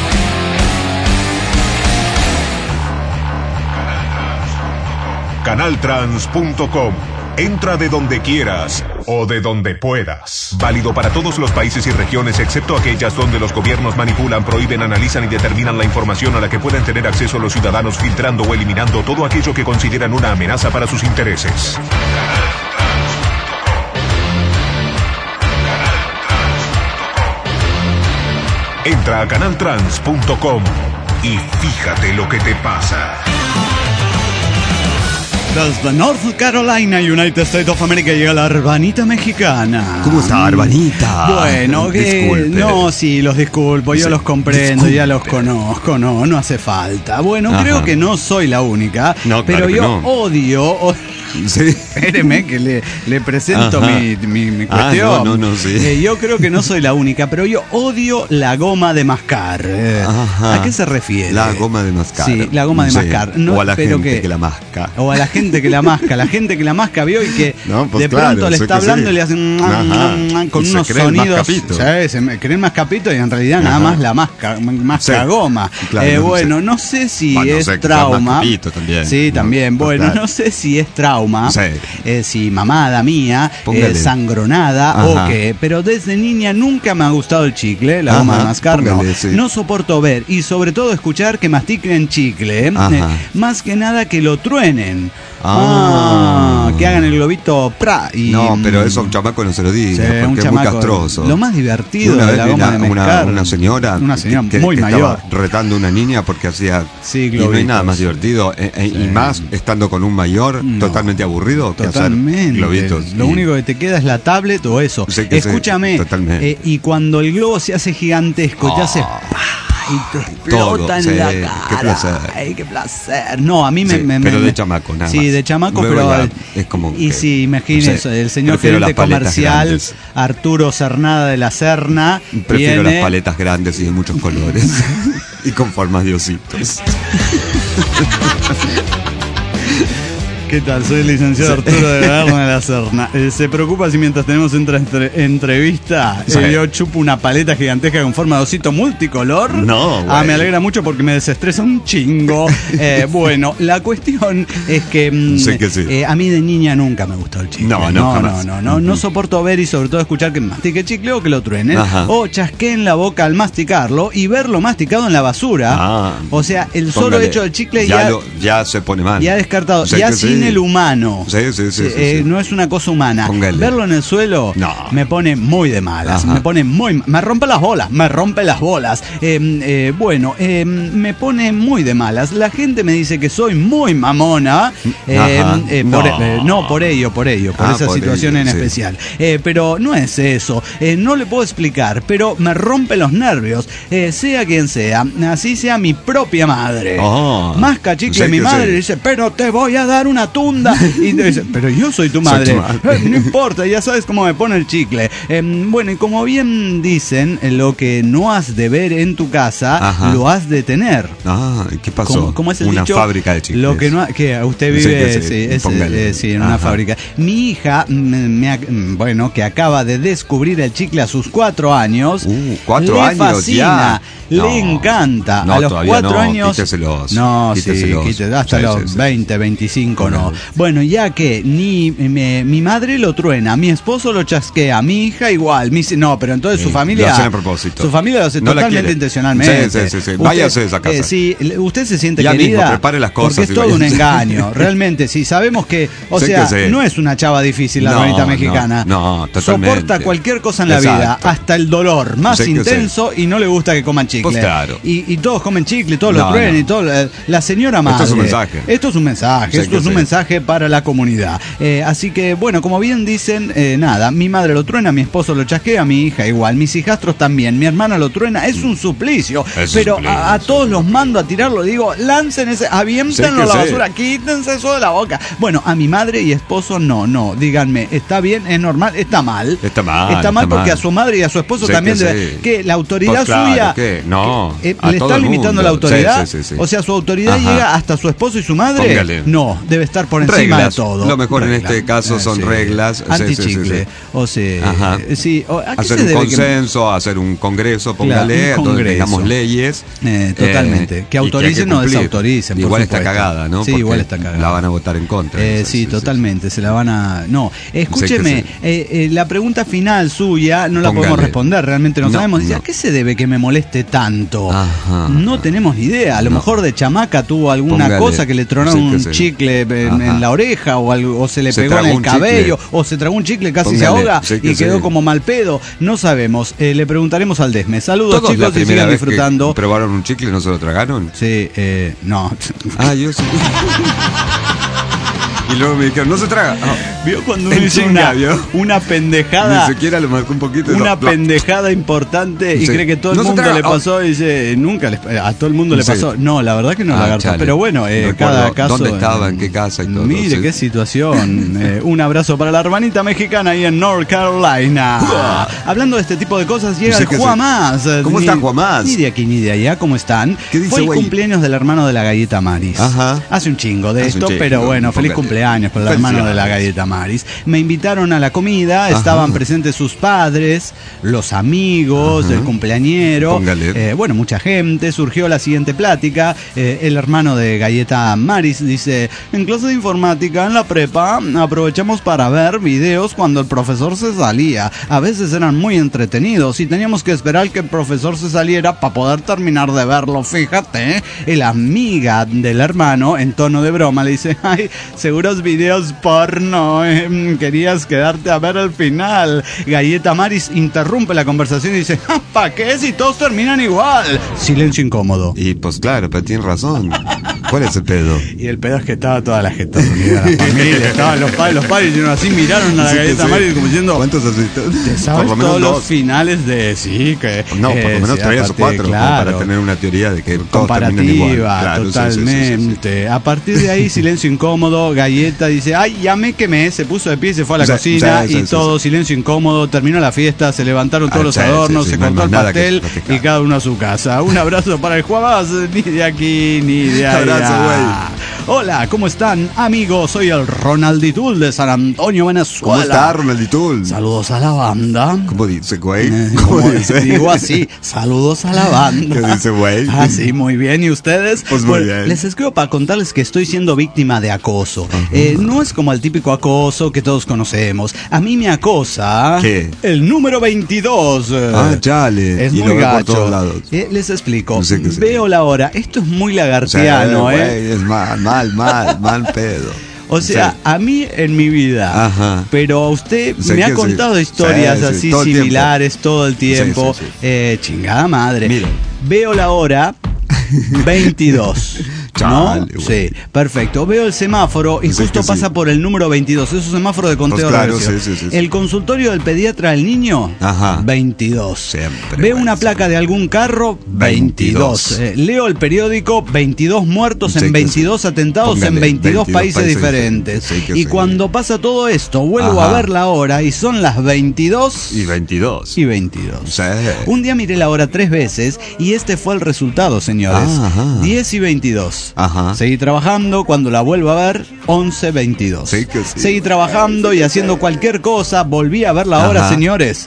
Canaltrans.com. Entra de donde quieras o de donde puedas. Válido para todos los países y regiones excepto aquellas donde los gobiernos manipulan, prohíben, analizan y determinan la información a la que pueden tener acceso los ciudadanos, filtrando o eliminando todo aquello que consideran una amenaza para sus intereses. Entra a canaltrans.com y fíjate lo que te pasa. Desde North Carolina, United States of America, llega la Arbanita mexicana. ¿Cómo está, Arbanita? Bueno, Disculpe. no, sí, los disculpo, yo Sí, los comprendo, ya los disculpe. conozco, no hace falta. Bueno, Ajá. creo que no soy la única, No, pero claro que yo no. odio. Sí. Espéreme que le presento Ajá. mi Ah, cuestión. no, sí. Yo creo que no soy la única, pero yo odio la goma de mascar. Ajá. ¿A qué se refiere? La goma de mascar. Sí, la goma de Sí. mascar. No, o a la pero gente que la masca. O a la gente que la masca. La gente que la masca vio y que No, pues de claro, pronto le sé está que hablando sí. y le hacen Ajá. con Y se unos cree el sonidos. mascapito. Sí, se creen mascapito y en realidad nada Ajá. más la masca Sí. goma. Claro, bueno, sí. no sé si Bueno, es sé que sea trauma. mascapito también. Sí, también. No, Bueno, total. no sé si es trauma. trauma, Sí. si mamada mía, Póngale. sangronada Ajá. o qué, pero desde niña nunca me ha gustado el chicle, la goma Ajá, de mascar, no. póngale, sí. No soporto ver y sobre todo escuchar que mastiquen chicle, Ajá. más que nada que lo truenen. Ah. Que hagan el globito pra y No, pero eso a un chamaco no se lo diga, sí, porque un es muy chamaco, castroso. lo más divertido Una de vez la vi goma de mascar. una señora muy que mayor. estaba retando a una niña porque hacía Sí, y no hay globitos. nada más divertido y más estando con un mayor No. totalmente aburrido que hacer Totalmente. globitos. Lo Y- único que te queda es la tablet o eso. Sí, que sí, Escúchame, totalmente. y cuando el globo se hace gigantesco, te hace ¡pah! Y te explota en sí, la qué cara. placer. Ay, qué placer. No, a mí Sí, me pero de chamaco, nada Sí, más. de chamaco, Luego pero ya es como y que, sí, imagínese, no sé, el señor prefiero gerente las paletas comercial grandes. Arturo Cernada de la Serna Prefiero viene, las paletas grandes y de muchos colores y con formas de ositos. ¿Qué tal? Soy el licenciado Arturo de Berna de la Serna. Se preocupa si mientras tenemos entrevista Sí. yo chupo una paleta gigantesca con forma de osito multicolor. No, güey. Me alegra mucho porque me desestresa un chingo. Bueno, la cuestión es que, Sí que sí. a mí de niña nunca me gustó el chicle. No, jamás. No soporto ver y sobre todo escuchar que mastique chicle o que lo truenen. Ajá. O chasqueen la boca al masticarlo y verlo masticado en la basura. Ah. O sea, el solo Póngale. hecho del chicle ya se pone mal. ya descartado, Sí ya que sin sí. el humano. Sí. No es una cosa humana. Póngale. Verlo en el suelo No. me pone muy de malas. Ajá. Me pone me rompe las bolas. Me pone muy de malas. La gente me dice que soy muy mamona. Ajá. No, por ello, por esa por situación ello, en sí. especial. Pero no es eso. No le puedo explicar, pero me rompe los nervios. Sea quien sea, así sea mi propia madre. Oh. Más cachicle Sí mi que madre sí. dice, pero te voy a dar una tunda. Y te dice, pero yo soy tu madre. No importa, ya sabes cómo me pone el chicle. Bueno, y como bien dicen, lo que no has de ver en tu casa, Ajá. lo has de tener. Ah, ¿qué pasó? ¿Cómo es el Una dicho? fábrica de chicles. Lo que no, que usted Sí, vive que sí, póngale. en una Ajá. fábrica. Mi hija, que acaba de descubrir el chicle a sus 4 años, 4 le años fascina, ya. le No. encanta. No, a los todavía 4 no, años. quíteselos, No, quíteselos. sí, hasta Sí, los sí, sí. 20, 25 no. Póngale. Bueno, ya que ni mi madre lo truena, mi esposo lo chasquea, mi hija igual. No, pero entonces su Sí, familia. lo hacen a propósito. Su familia lo hace No la totalmente quiere. intencionalmente. Sí. Váyase de esa casa. Sí, usted se siente Ya querida. mismo, prepare las cosas porque es y todo un váyase. engaño. Realmente, sí, sabemos que. O Sí sea, que sí. no es una chava difícil la No, bonita no, mexicana. no, totalmente. Soporta cualquier cosa en la Exacto. vida, hasta el dolor más Sí que intenso y no le gusta que coman chicle. Pues claro. Y todos comen chicle, todos lo No, truenan no. y todo. La señora madre. Esto es un mensaje. Esto es un mensaje. Sí Esto que es un sí. mensaje para la comunidad. Así que, bueno, como bien dicen, nada, mi madre lo truena, mi esposo lo chasquea, mi hija igual, mis hijastros también, mi hermana lo truena, es un suplicio. Es un Pero suplicio. a todos los mando a tirarlo, digo, lancen ese, aviéntenlo a Sí la que sí. basura, quítense eso de la boca. Bueno, a mi madre y esposo no, díganme, ¿está bien? ¿Es normal? Está mal. Está mal, Está mal está porque mal. a su madre y a su esposo Sí también que debe. sí. ¿Qué? ¿La autoridad Pues claro, suya? ¿qué? No, a ¿Le todo está el limitando mundo. la autoridad? Sí. O sea, su autoridad Ajá. llega hasta su esposo y su madre. Póngale. No, debe estar por encima Reglas. de todo. Lo mejor en Reglas. este caso son reglas. Sí, Antichicle. sí. O sea, Ajá. sí. ¿A qué Hacer se un debe consenso, hacer un congreso, póngale, un donde congreso. tengamos leyes. Totalmente. Que y autoricen hay o cumplir. desautoricen. por Igual está supuesto. cagada, ¿no? Sí, Porque igual está cagada. la van a votar en contra. Sí, totalmente, se la van a... No, escúcheme, la pregunta final suya no la Póngale. podemos responder, realmente no No, sabemos. Dice, no. ¿a qué se debe que me moleste tanto? Ajá. No tenemos ni idea, a lo No. mejor de chamaca tuvo alguna Póngale. cosa que le tronó Sí, que un sí. chicle en Ajá. la oreja o, o se le Se pegó en tragó el un cabello chicle. o se tragó un chicle, casi Póngale. se ahoga Sí, que y quedó sí. como mal pedo. No sabemos, le preguntaremos al Desme. Saludos Todos la chicos y primera sigan vez disfrutando. que probaron un chicle no se lo tragaron. Sí, no. Ah, yo sí. Y luego me dijeron, no se traga. ¿Vio cuando uno En dice chinga, ¿vio? una pendejada? Ni siquiera lo marcó un poquito. Una no. pendejada importante y Sí. cree que todo el No se mundo traga. le pasó y dice, nunca a todo el mundo le Sí. pasó. No, la verdad que no, Ah, lagarto. chale. Pero bueno, Recuerdo cada caso. dónde estaba, en qué casa y todo, Mire sí. qué situación. Un abrazo para la hermanita mexicana ahí en North Carolina. Hablando de este tipo de cosas, llega Sí el que sí. Juamás. ¿Cómo está Juamás? Ni de aquí ni de allá, ¿cómo están? ¿Qué dice, Fue el güey? cumpleaños del hermano de la galleta Maris. Ajá. Hace un chingo de Hace un esto, chingo, pero bueno, feliz póngale. cumpleaños para el hermano de la galleta Maris. Maris. Me invitaron a la comida, estaban presentes sus padres, los amigos del cumpleañero, bueno, mucha gente. Surgió la siguiente plática. El hermano de Galleta Maris dice: en clase de informática en la prepa aprovechamos para ver videos cuando el profesor se salía. A veces eran muy entretenidos y teníamos que esperar que el profesor se saliera para poder terminar de verlo. Fíjate, la amiga del hermano, en tono de broma, le dice: ay, seguros videos porno, querías quedarte a ver el final. Galleta Maris interrumpe la conversación y dice: ¿para qué si todos terminan igual? Silencio incómodo. Y pues claro, pero tiene razón. ¿Cuál es el pedo? Y el pedo es que estaba toda la gente reunida, la familia, estaban los padres y así miraron a la Galleta Maris como diciendo: ¿cuántos has visto? ¿Te sabes por lo menos todos los finales de sí que no, por lo menos 3 o 4, claro, para tener una teoría de que todos terminan igual. Claro, totalmente. Sí. A partir de ahí, silencio incómodo. Galleta dice: ay, ya me quemé. Se puso de pie y se fue a la cocina y todo, silencio incómodo. Terminó la fiesta, se levantaron todos los adornos, se cortó el pastel y cada uno a su casa. Un abrazo para el Juabás, ni de aquí ni de allá. Abrazo, güey. Hola, ¿cómo están, amigos? Soy el Ronalditul de San Antonio, Venezuela. ¿Cómo está, Ronalditul? Saludos a la banda. ¿Cómo dice, güey? ¿Cómo dice? Digo así, saludos a la banda. ¿Qué dice, güey? Ah, sí, muy bien. ¿Y ustedes? Pues muy bien. Les escribo para contarles que estoy siendo víctima de acoso. No es como el típico acoso que todos conocemos. A mí me acosa... ¿Qué? El número 22. Ah, chale. Es y muy lo veo gacho. por todos lados. Les explico. No sé Veo la hora. Esto es muy lagartiano, o sea, güey, es mal pedo. O sea, a mí en mi vida, pero a usted me ha contado historias así todo similares todo el tiempo. Chingada madre. Mira. Veo la hora 22. Chale, ¿no? Sí, perfecto. Veo el semáforo y justo pasa por el número 22. Es un semáforo de conteo regresivo. Sí. El consultorio del pediatra del niño, 22. Siempre. Veo una placa de algún carro, 22. Leo el periódico, 22 muertos en 22 atentados en 22 países diferentes. Y cuando pasa todo esto, vuelvo a ver la hora y son las 22. Y 22. Y 22. Sí. Un día miré la hora 3 veces y este fue el resultado, señores. 10 y 22. Seguí trabajando, cuando la vuelvo a ver, 11:22. Sí que sí. Seguí trabajando y haciendo cualquier cosa, volví a ver la hora, señores,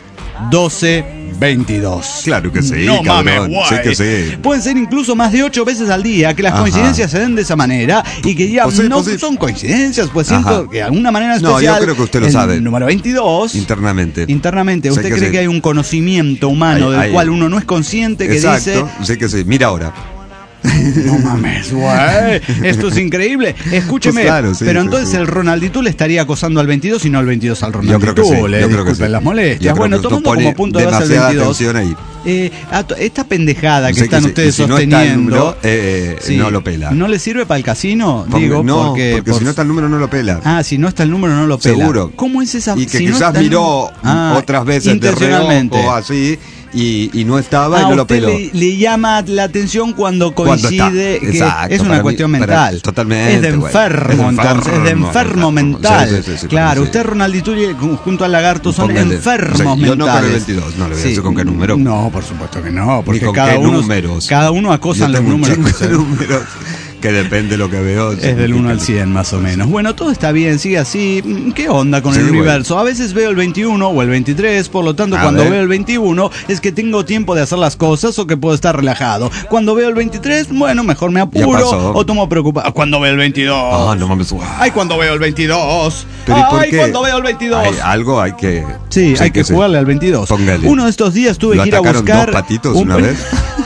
12:22. Claro que sí, no mames, sí que sí. Pueden ser incluso más de 8 veces al día, que las coincidencias se den de esa manera y que ya son coincidencias, pues siento que de alguna manera especial. No, yo creo que usted lo sabe. Número 22. Internamente. ¿Usted cree que hay un conocimiento humano del cual uno no es consciente que dice? Sí que sí. Mira ahora. No mames, güey. Esto es increíble. Escúcheme. Pues claro, pero entonces el Ronalditul estaría acosando al 22 y no al 22 al Ronalditul. Yo creo que sí. Disculpen las molestias. Bueno, tomando como punto de base el 22. Ahí. Esta pendejada que están ustedes sosteniendo. No lo pela. ¿No le sirve para el casino? Porque si no está el número no lo pela. Ah, si no está el número no lo pela. Seguro. ¿Cómo es esa? Y que si quizás miró otras veces de reojo así. Y no estaba y no lo peló. Le llama la atención cuando coincide que es una cuestión mental. Totalmente. Es de enfermo, entonces. Es de enfermo mental. Sí, claro, usted, Ronaldito, junto al lagarto son enfermos mentales. Yo no con el 22, no le voy a decir con qué número. No, por supuesto que no, porque números. Cada uno acosa los números. Que depende de lo que veo. Es del 1 al 100 más o menos. Bueno, todo está bien, sigue así. ¿Qué onda con el universo? A veces veo el 21 o el 23, por lo tanto cuando veo el 21 es que tengo tiempo de hacer las cosas o que puedo estar relajado. Cuando veo el 23, bueno, mejor me apuro o tomo preocupado. Cuando veo el 22. Ah, no mames. Ay, cuando veo el 22. Pero ¿y por qué? Cuando veo el 22. Algo hay que... Sí, hay que jugarle al 22. Póngale. Uno de estos días tuve que ir a buscar... ¿Dos patitos una vez?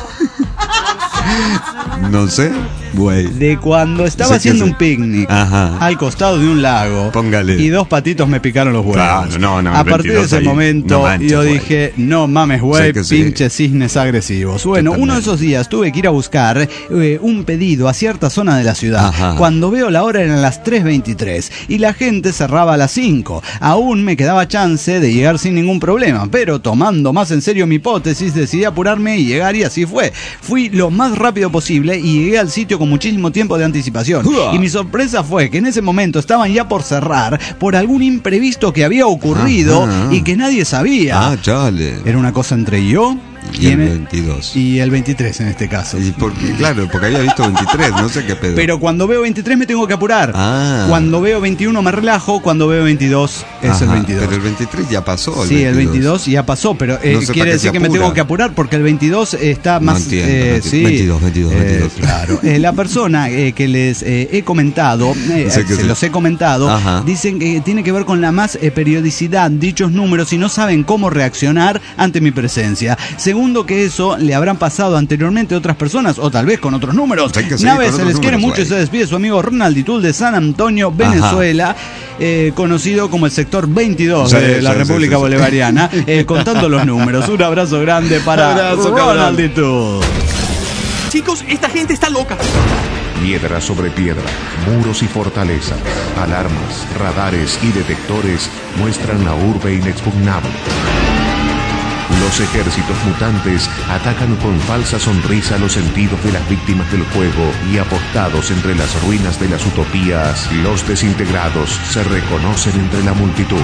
No sé, güey. De cuando estaba haciendo un picnic al costado de un lago. Póngale. Y 2 patitos me picaron los huevos. Claro, no, a partir de ese momento yo dije, no mames, güey, pinches cisnes agresivos. Bueno, uno de esos días tuve que ir a buscar un pedido a cierta zona de la ciudad. Cuando veo la hora eran las 3:23 y la gente cerraba a las 5. Aún me quedaba chance de llegar sin ningún problema, pero tomando más en serio mi hipótesis decidí apurarme y llegar, y así fue. Fui lo más rápido posible y llegué al sitio con muchísimo tiempo de anticipación. Y mi sorpresa fue que en ese momento estaban ya por cerrar por algún imprevisto que había ocurrido y que nadie sabía. Chale. Era una cosa entre yo Y el 22. Y el 23 en este caso. Y porque había visto 23, no sé qué pedo. Pero cuando veo 23 me tengo que apurar. Cuando veo 21 me relajo, cuando veo 22 es el 22. Pero el 23 ya pasó. El 22 ya pasó, pero no quiere decir que me tengo que apurar porque el 22 está más... No entiendo, sí, 22. Claro. La persona que les he comentado, los he comentado, dicen que tiene que ver con la más periodicidad, dichos números, y no saben cómo reaccionar ante mi presencia. Segundo, que eso le habrán pasado anteriormente a otras personas, o tal vez con otros números. Naves, se les quiere mucho y se despide su amigo Ronald Itul de San Antonio, Venezuela, conocido como el sector 22 de la República Bolivariana, contando los números. Un abrazo grande para Ronald Itul. Chicos, esta gente está loca. Piedra sobre piedra, muros y fortalezas, alarmas, radares y detectores muestran la urbe inexpugnable. Los ejércitos mutantes atacan con falsa sonrisa los sentidos de las víctimas del juego y apostados entre las ruinas de las utopías, los desintegrados se reconocen entre la multitud.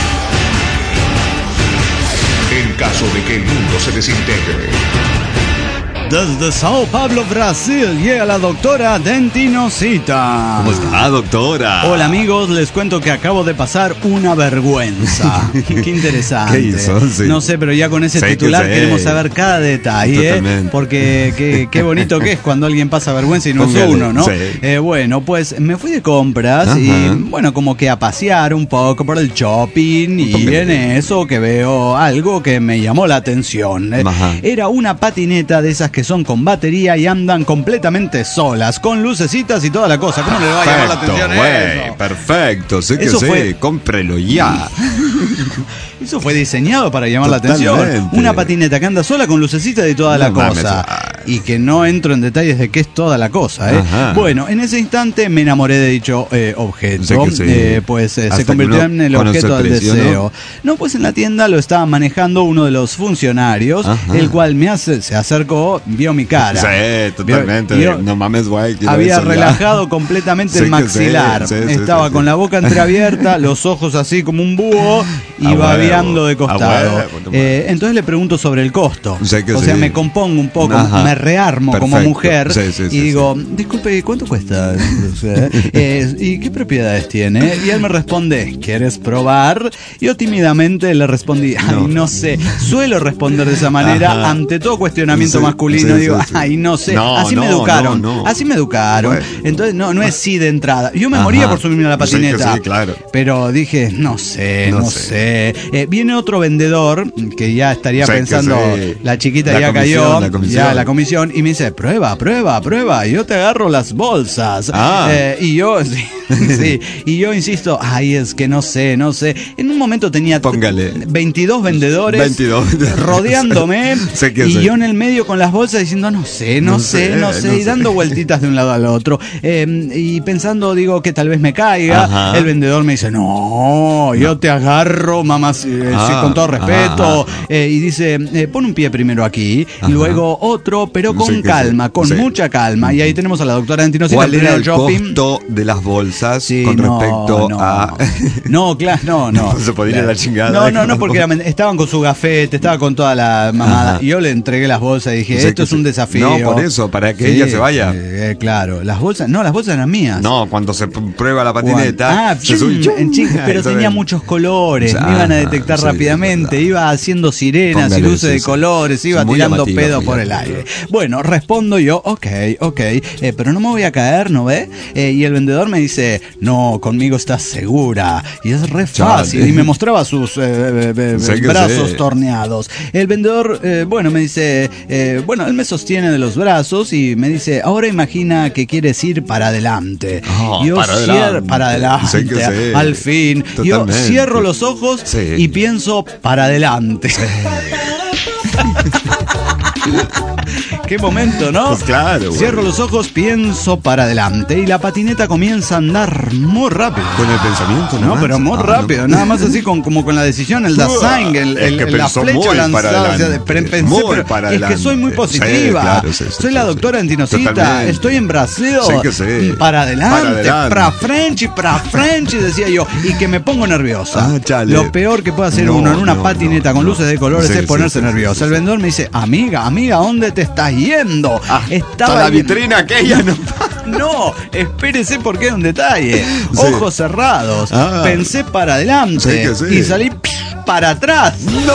En caso de que el mundo se desintegre. Desde Sao Paulo, Brasil, llega la doctora Dentinocita. ¿Cómo está, doctora? Hola, amigos, les cuento que acabo de pasar una vergüenza. Qué interesante. ¿Qué hizo? Sí. No sé, pero ya con ese titular queremos saber cada detalle, porque qué bonito que es cuando alguien pasa vergüenza y no es uno, ¿no? Sí. Bueno, pues me fui de compras y, bueno, como que a pasear un poco por el shopping y en eso que veo algo que me llamó la atención. Era una patineta de esas que son con batería y andan completamente solas, con lucecitas y toda la cosa. ¿Cómo le va a llamar la atención eso? Perfecto, sé que eso cómprelo ya. Eso fue diseñado para llamar la atención. Una patineta que anda sola con lucecitas y toda la cosa. Y que no entro en detalles de qué es toda la cosa. Bueno, en ese instante me enamoré de dicho objeto. Pues se convirtió en el objeto del deseo. No, pues en la tienda lo estaba manejando uno de los funcionarios, el cual se acercó, vio mi cara. Sí, totalmente. No mames, güey. Había relajado completamente el maxilar. Estaba con la boca entreabierta, los ojos así como un búho y babeando de costado. Entonces le pregunto sobre el costo. O sea, me compongo un poco, me rearmo como mujer y digo, disculpe, ¿cuánto cuesta? ¿Y qué propiedades tiene? Y él me responde, ¿quieres probar? Yo tímidamente le respondí, no sé. Suelo responder de esa manera ante todo cuestionamiento masculino. Digo, no sé. Así me educaron. Así me educaron. Bueno. Entonces no es sí de entrada. Yo me moría por subirme a la patineta. Sí, claro. Pero dije, no sé. Viene otro vendedor que ya estaría pensando, la chiquita ya cayó, ya la comisión, y me dice, prueba. Y yo te agarro las bolsas. Y yo, y yo insisto, es que no sé. En un momento tenía 22 vendedores rodeándome y yo en el medio con las bolsas diciendo, no sé, y dando vueltitas de un lado al otro. Y pensando, digo, que tal vez me caiga. El vendedor me dice, no, yo te agarro, mamá, con todo respeto. Y dice, pon un pie primero aquí, y luego otro, pero con calma, con mucha calma. Y ahí tenemos a la doctora Dentinocita. ¿Cuál era el costo de las bolsas con respecto a...? No, claro, no. Se podía ir a la chingada. No, porque estaban con su gafete, estaba con toda la mamada. Y yo le entregué las bolsas y dije, esto es un desafío. No, por eso, para que ella se vaya. Claro, las bolsas eran mías. No, cuando se prueba la patineta. Pero tenía muchos colores, me iban a detectar rápidamente, iba haciendo sirenas y luces de colores, iba tirando pedo por el aire. Bueno, respondo yo, ok, pero no me voy a caer, ¿no ve? Y el vendedor me dice, no, conmigo estás segura. Y es re fácil. Y me mostraba sus brazos torneados. El vendedor, me dice, él me sostiene de los brazos y me dice, ahora imagina que quieres ir para adelante. Yo para adelante, al fin. Totalmente. Yo cierro los ojos y pienso para adelante. Qué momento, ¿no? Pues claro. Cierro los ojos, pienso para adelante y la patineta comienza a andar muy rápido. Con el pensamiento, ¿no? Pero muy rápido, nada más así como con la decisión, el design, la flecha lanzada. Es que soy muy positiva. Soy la doctora Antinocita, estoy en Brasil. Para adelante, para French, decía yo, y que me pongo nerviosa. Lo peor que puede hacer uno en una patineta con luces de colores es ponerse nerviosa. El vendedor me dice, amiga, ¿dónde te estás yendo? Estaba la vitrina aquella, ¿no? No, espérese porque hay un detalle. Ojos cerrados. Pensé para adelante y salí para atrás.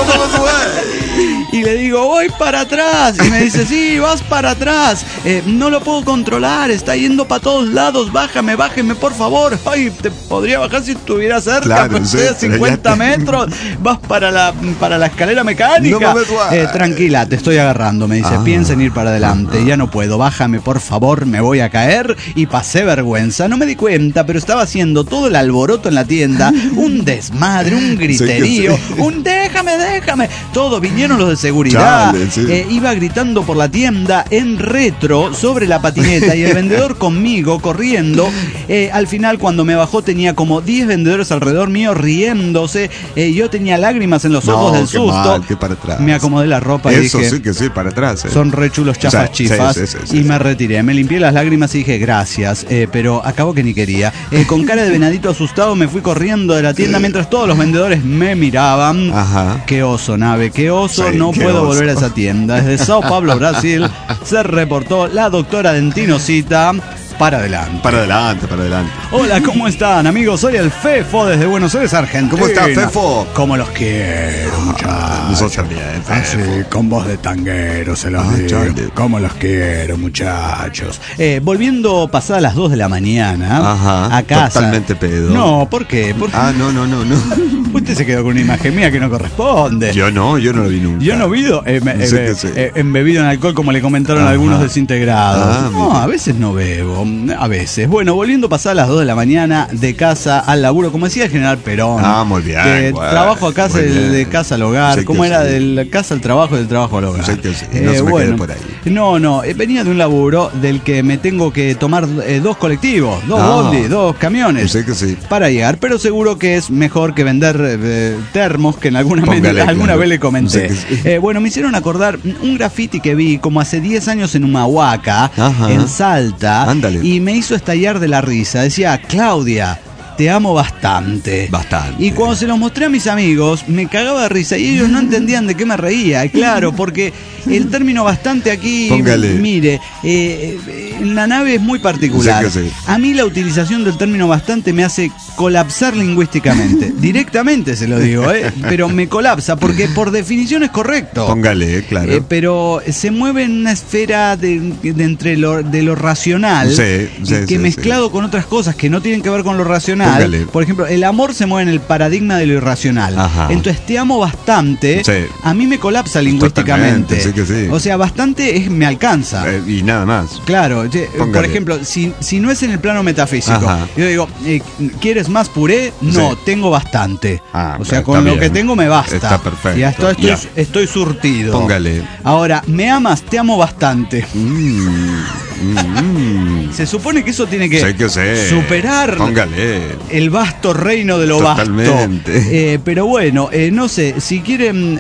Y le digo, voy para atrás. Y me dice, sí, vas para atrás. No lo puedo controlar, está yendo para todos lados. Bájame, por favor. Ay, te podría bajar si estuviera cerca. Claro, estoy a 50 metros. Vas para la escalera mecánica. Tranquila, te estoy agarrando. Me dice, piensa en ir para adelante. Ya no puedo, bájame, por favor, me voy a caer. Y pasé vergüenza. No me di cuenta, pero estaba haciendo todo el alboroto en la tienda. Un desmadre, un griterío. Un déjame. Todo, vinieron los de seguridad. Iba gritando por la tienda en retro sobre la patineta y el vendedor conmigo corriendo. Al final, cuando me bajó, tenía como 10 vendedores alrededor mío riéndose. Yo tenía lágrimas en los ojos del susto. Para atrás. Me acomodé la ropa y dije, sí que sí, para atrás. Son re chulos chafas chifas. Y me retiré. Me limpié las lágrimas y dije gracias, pero acabo que ni quería. Con cara de venadito asustado me fui corriendo de la tienda mientras todos los vendedores me miraban. Qué oso, Nave, qué oso. No puedo volver a esa tienda. Desde Sao Paulo, Brasil, se reportó la doctora Dentinocita. Para adelante. Hola, ¿cómo están, amigos? Soy el Fefo desde Buenos Aires, Argentina. ¿Cómo está, Fefo? Como los quiero, muchachos. Nosotros también, Así, con voz de tanguero se los digo. Como los quiero, muchachos. Volviendo pasadas las 2 de la mañana a casa. Totalmente pedo. No, ¿por qué? No. Usted se quedó con una imagen mía que no corresponde. Yo no lo vi nunca. Yo no vi embebido en alcohol, como le comentaron algunos desintegrados. No, a veces no bebo. A veces. Bueno, volviendo pasadas las 2 de la mañana de casa al laburo, como decía el general Perón. Muy bien. Trabajo a casa, de casa al hogar. ¿Cómo era? De la casa al trabajo y del trabajo al hogar. No se me quede por ahí. No. Venía de un laburo del que me tengo que tomar 2 colectivos, 2 bondi, 2 camiones para llegar. Pero seguro que es mejor que vender termos, que en alguna vez le comenté. Bueno, me hicieron acordar un graffiti que vi como hace 10 años en Humahuaca, en Salta. Ándale. Y me hizo estallar de la risa. Decía, Claudia, te amo bastante. Y cuando se los mostré a mis amigos, me cagaba de risa y ellos no entendían de qué me reía. Claro, porque el término bastante aquí, mire, en la nave es muy particular. A mí la utilización del término bastante me hace colapsar lingüísticamente. Directamente se lo digo, pero me colapsa porque por definición es correcto. Claro. Pero se mueve en una esfera de entre lo racional, que mezclado con otras cosas que no tienen que ver con lo racional. Por ejemplo, el amor se mueve en el paradigma de lo irracional. Entonces, te amo bastante, a mí me colapsa lingüísticamente. O sea, bastante me alcanza. Y nada más. Claro, por ejemplo, si no es en el plano metafísico, yo digo, ¿quieres más puré? No, tengo bastante. O sea, con lo que tengo me basta. Está perfecto. Y hasta estoy surtido. Ahora, ¿me amas? Te amo bastante. Se supone que eso tiene que superar el vasto reino de lo vasto. Pero bueno, no sé, si quieren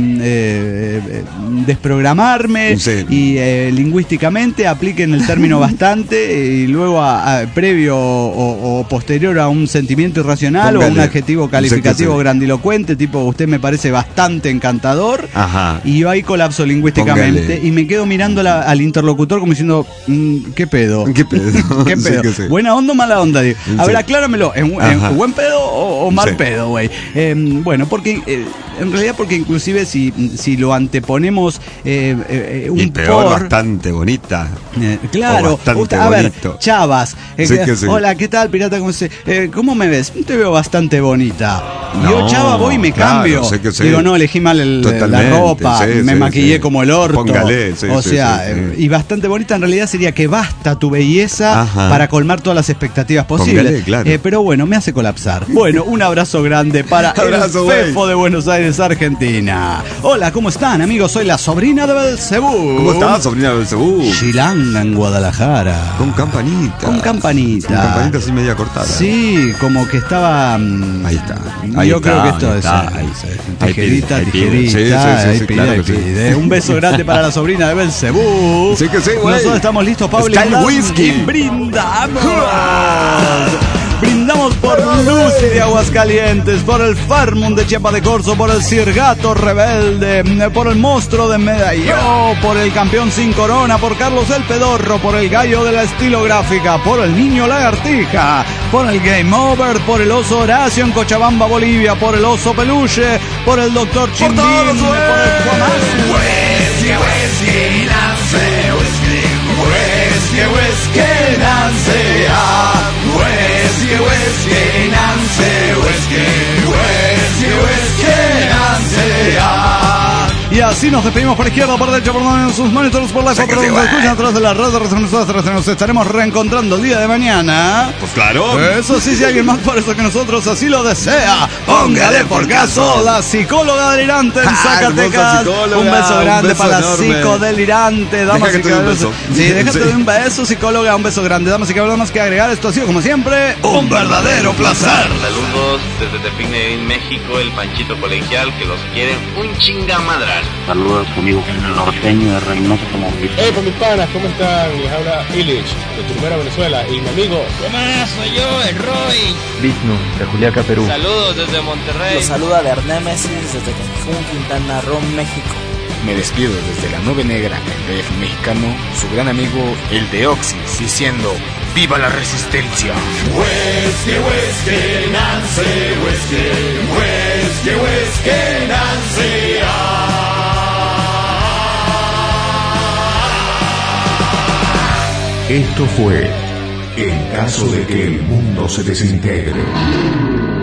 desprogramarme y lingüísticamente apliquen el término bastante y luego previo o posterior a un sentimiento irracional o un adjetivo calificativo grandilocuente, tipo usted me parece bastante encantador, y yo ahí colapso lingüísticamente y me quedo mirando al interlocutor como diciendo, ¿qué pedo? ¿Qué pedo? ¿Buena onda o mala onda? A ver, acláramelo. ¿Es buen pedo o mal pedo, güey? Bueno, porque en realidad porque inclusive si lo anteponemos un peor bastante bonita. Claro. A ver, chavas. Hola, ¿qué tal, pirata? ¿Cómo me ves? Te veo bastante bonita. Yo, chava, voy y me cambio. Digo, no, elegí mal la ropa. Me maquillé como el orto. Y bastante bonita en realidad sería que basta tu belleza para colmar todas las expectativas posibles. Póngale, claro. Pero bueno, me hace colapsar. Bueno, un abrazo grande para el Fefo de Buenos Aires, Argentina. Hola, ¿cómo están, amigos? Soy la sobrina de Belcebú. ¿Cómo estás, sobrina de Belcebú? Chilanga en Guadalajara. Con campanita. Con campanita. Con campanita así media cortada. Sí, como que estaba... Ahí está. Yo creo que esto es... Tijerita. Sí, claro que sí. Un beso grande para la sobrina de Belcebú. Sí que sí, güey. Nosotros estamos listos, Pablo. Sky Whisky. Brindamos. Brindamos por Lucy de Aguascalientes, por el Farmund de Chiapa de Corzo, por el Cirgato Rebelde, por el Monstruo de Medalló, por el Campeón Sin Corona, por Carlos el Pedorro, por el Gallo de la Estilográfica, por el Niño Lagartija, por el Game Over, por el Oso Horacio en Cochabamba, Bolivia, por el Oso Peluche, por el Doctor Chimbín, por el Y así nos despedimos por izquierda, por derecha, por donde sus monitores, por la foto, por donde escuchan atrás de la radio. Nosotros nos estaremos reencontrando el día de mañana. Pues claro. Eso sí, si alguien más por eso que nosotros así lo desea, póngale por caso la psicóloga delirante en Zacatecas. Un beso grande para la psicodelirante. Damas y caballeros. Sí, déjate de un beso, psicóloga. Un beso grande, damas y caballeros. Más que agregar, esto ha sido como siempre un verdadero placer. Saludos desde Tepine, México, el Panchito Colegial, que los quiere un chingamadral. Saludos amigos en el norteño de Reynosa, Tamaulipas. Pues mis panas, ¿cómo están? Les habla Illich de Turbera, Venezuela. Y mi amigo, ¿qué más? Soy yo, el Roy. Vishnu de Juliaca, Perú. Saludos desde Monterrey. Los saluda de Arnemesis desde Cancún, Quintana Roo, México. Me despido desde la Nube Negra, el DF mexicano, su gran amigo el Deoxys, diciendo ¡viva la resistencia! Whisky, whisky, Nancy, whisky, whisky, whisky, Nancy. Esto fue En caso de que el mundo se desintegre.